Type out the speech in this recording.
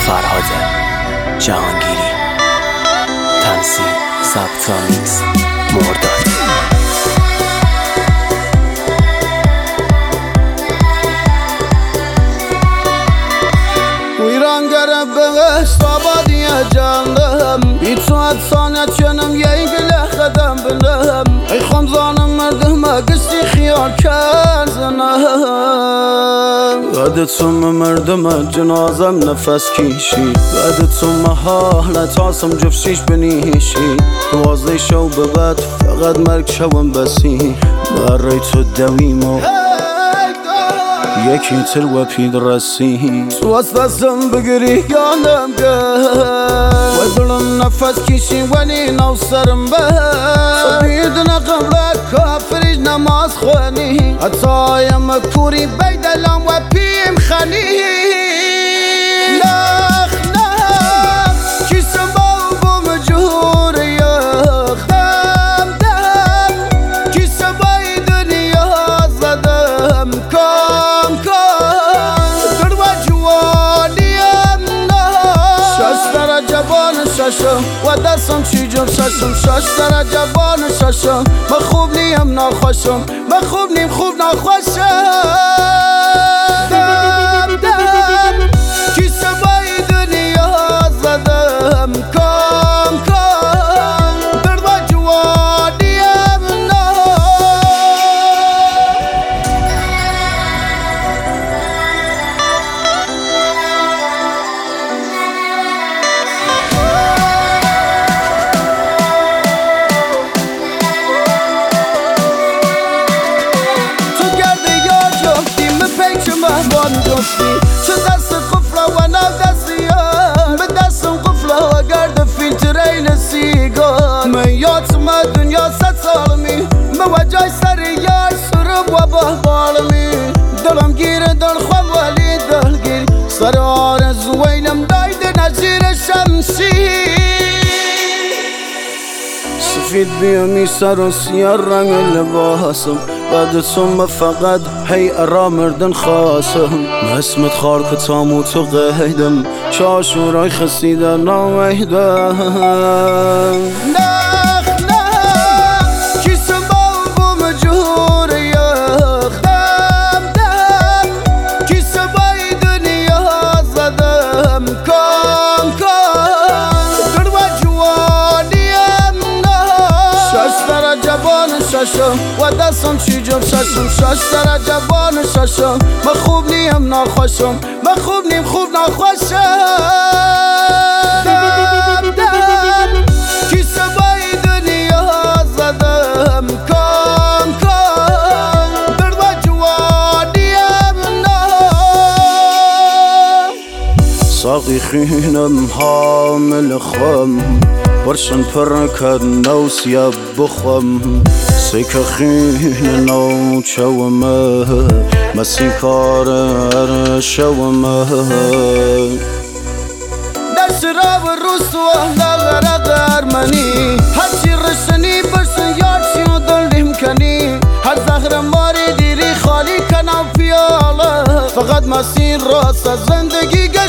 فرهاد جهانگیری، تنظیم ضبط و میکس مرداد. ویرانگر بهشت آبادی جانم، بی تو اتسانت جنم یک لحظم بنم. ای خمزانم مردم گشتی خیال کرزنم، بعد تو مردم جنازم نفس کشی، بعد تو محالت آسم جفشیش بنیشی. 12 شو به بعد فقط مرگ شوم بسی، برای تو دویمو یکی تر و پید رسی. تو از دستم بگیری یانم گل و دلم نفس کشی ولی نو سرم به بیدن قبل کافریش نماز خوانی، حتایم کوری بیدلم و پیم خانی. نخ نخ کسم با مجهور یخ دم دم کسم بای دنیا زدم کام در و جوانیم شش درجه بان ششم و دستم چی جم ششم. 6 درجه بان ششم من خوب نیم ناخوشم، من خوب نیم خوب ناخوشم. دم دم کیسه بای دنیا زدم کام در و جوانیم چه دست قفله و نو دستیم به دستم قفله و گرد فیلترین سیگار. من یادم دنیا 100 سالمی موجای سر یار سرب و بحبالمی. دلم گیره دل خواب ولی دلگیر سر آرزوینم داید نزیر شمسی. سفید بیامی سر و سیاه رنگ لباسم، بعد تو فقط هی ارا مردن خواستم. اسمت خار کتام و تو قیدم چاشورای خسیده ناویدم. نخ نخ کسم با مجهور یخ دم دم کسم بای دنیا زدم کام در و جوانیم 6 درجه بان ششم و دستم چی جم ششم. 6 درجه بان ششم من خوب نیم ناخوشم، من خوب نیم خوب ناخوشم. دم دم کیسه بای دنیا زدم کام در و جوانیم ساقی خینم حامل خم برشن پر کد نو سیاب بخوام. سیک خین نو چومه مسی کار شومه در شراب رسوا لغرق ارمنی هرچی رشنی برسن یار چی و دلیم کنی. هر زهر ماری دیری خالی کنم پیاله فقط مسیر راست از زندگی